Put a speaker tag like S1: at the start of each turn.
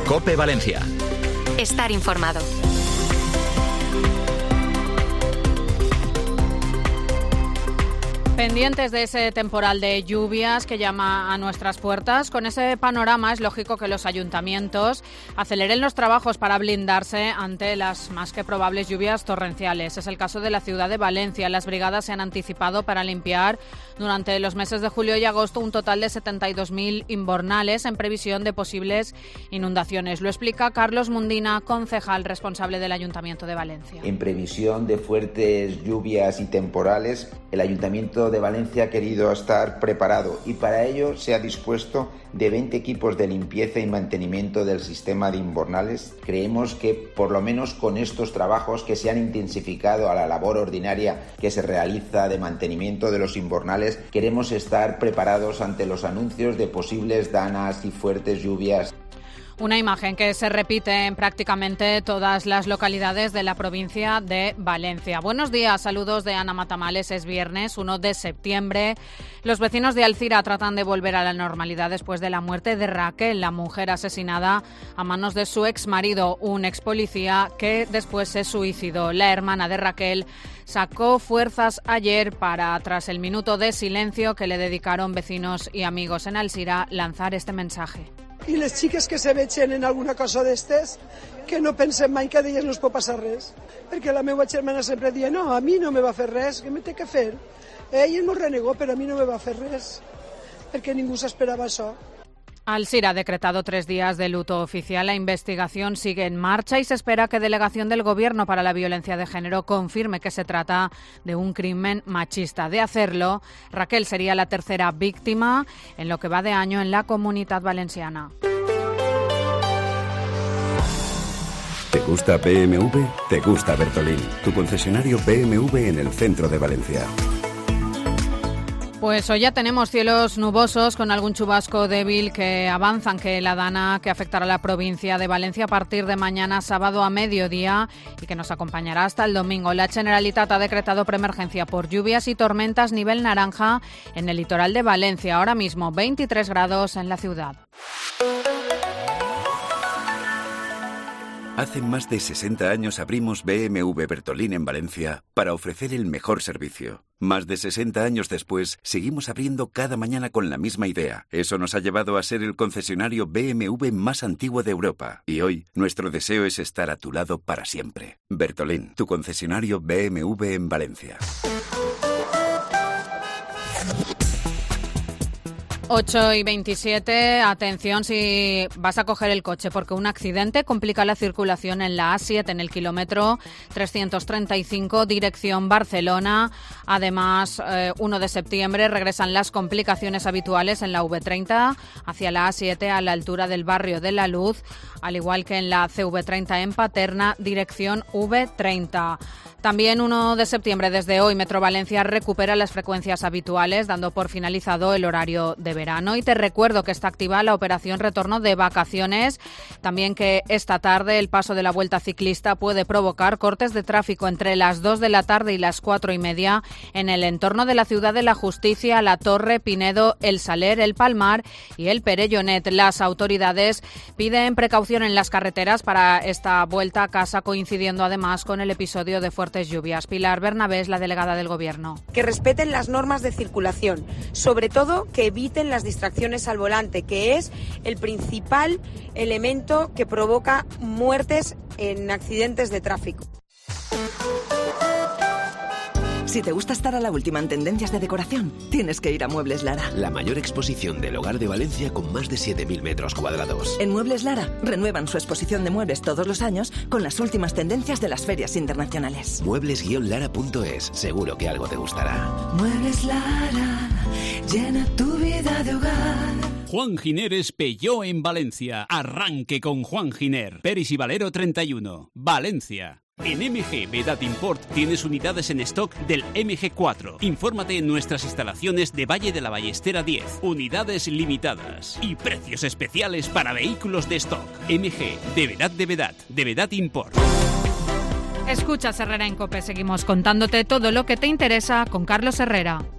S1: COPE Valencia.
S2: Estar informado.
S3: Pendientes de ese temporal de lluvias que llama a nuestras puertas, con ese panorama es lógico que los ayuntamientos aceleren los trabajos para blindarse ante las más que probables lluvias torrenciales. Es el caso de la ciudad de Valencia. Las brigadas se han anticipado para limpiar durante los meses de julio y agosto un total de 72.000 invernales en previsión de posibles inundaciones. Lo explica Carlos Mundina, concejal responsable del Ayuntamiento de Valencia.
S4: En previsión de fuertes lluvias y temporales, el Ayuntamiento de Valencia ha querido estar preparado y para ello se ha dispuesto de 20 equipos de limpieza y mantenimiento del sistema de invernales. Creemos que por lo menos con estos trabajos que se han intensificado a la labor ordinaria que se realiza de mantenimiento de los invernales, queremos estar preparados ante los anuncios de posibles danas y fuertes lluvias.
S3: Una imagen que se repite en prácticamente todas las localidades de la provincia de Valencia. Buenos días, saludos de Ana Matamales. Es viernes 1 de septiembre. Los vecinos de Alcira tratan de volver a la normalidad después de la muerte de Raquel, la mujer asesinada a manos de su exmarido, un expolicía que después se suicidó. La hermana de Raquel sacó fuerzas ayer para, tras el minuto de silencio que le dedicaron vecinos y amigos en Alcira, lanzar este mensaje.
S5: I les xiques que se vegen en alguna cosa d'estes, que no pensem mai que d'elles no es pot passar res. Perquè la meva germana sempre dia, no, a mi no me va fer res, què me té que fer? Ell m'ho renegó, però a mi no me va fer res, perquè ningú s'esperava això.
S3: Alcira ha decretado 3 días de luto oficial. La investigación sigue en marcha y se espera que Delegación del Gobierno para la Violencia de Género confirme que se trata de un crimen machista. De hacerlo, Raquel sería la tercera víctima en lo que va de año en la Comunitat Valenciana.
S6: ¿Te gusta BMW? ¿Te gusta Bertolín? Tu concesionario BMW en el centro de Valencia.
S3: Pues hoy ya tenemos cielos nubosos con algún chubasco débil que avanzan que la dana que afectará a la provincia de Valencia a partir de mañana sábado a mediodía y que nos acompañará hasta el domingo. La Generalitat ha decretado preemergencia por lluvias y tormentas nivel naranja en el litoral de Valencia. Ahora mismo 23 grados en la ciudad.
S6: Hace más de 60 años abrimos BMW Bertolín en Valencia para ofrecer el mejor servicio. Más de 60 años después, seguimos abriendo cada mañana con la misma idea. Eso nos ha llevado a ser el concesionario BMW más antiguo de Europa. Y hoy, nuestro deseo es estar a tu lado para siempre. Bertolín, tu concesionario BMW en Valencia.
S3: 8:27, atención si vas a coger el coche porque un accidente complica la circulación en la A7 en el kilómetro 335 dirección Barcelona. Además, 1 de septiembre regresan las complicaciones habituales en la V30 hacia la A7 a la altura del barrio de La Luz, al igual que en la CV30 en Paterna dirección V30. También 1 de septiembre, desde hoy, Metro Valencia recupera las frecuencias habituales, dando por finalizado el horario de verano. Y te recuerdo que está activa la operación retorno de vacaciones. También que esta tarde el paso de la Vuelta Ciclista puede provocar cortes de tráfico entre las 2 de la tarde y las 4:30 en el entorno de la Ciudad de la Justicia, La Torre, Pinedo, El Saler, El Palmar y El Perellonet. Las autoridades piden precaución en las carreteras para esta vuelta a casa, coincidiendo además con el episodio de fuertes lluvias. Pilar Bernabé es la delegada del Gobierno.
S7: Que respeten las normas de circulación, sobre todo que eviten las distracciones al volante, que es el principal elemento que provoca muertes en accidentes de tráfico.
S8: Si te gusta estar a la última en tendencias de decoración, tienes que ir a Muebles Lara.
S9: La mayor exposición del hogar de Valencia con más de 7.000 metros cuadrados.
S8: En Muebles Lara renuevan su exposición de muebles todos los años con las últimas tendencias de las ferias internacionales.
S9: Muebles-lara.es, seguro que algo te gustará.
S10: Muebles Lara, llena tu vida de hogar.
S11: Juan Giner Peugeot en Valencia. Arranque con Juan Giner. Peris y Valero 31, Valencia. En MG Vedat Import tienes unidades en stock del MG4. Infórmate en nuestras instalaciones de Valle de la Ballestera 10. Unidades limitadas y precios especiales para vehículos de stock. MG de Vedat Import.
S3: Escucha Herrera en COPE. Seguimos contándote todo lo que te interesa con Carlos Herrera.